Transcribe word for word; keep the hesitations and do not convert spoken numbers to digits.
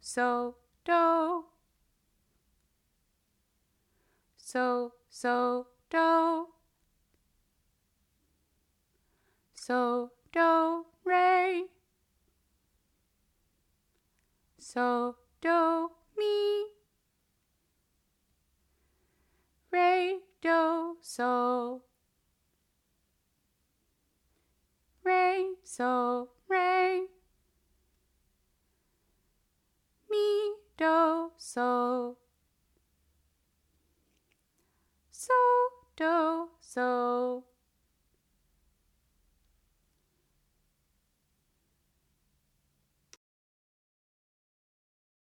so, do. So, so, do. So, do, re. So, do, mi. Re, do, so. Re, so, re. Mi, do, so. So, do, so.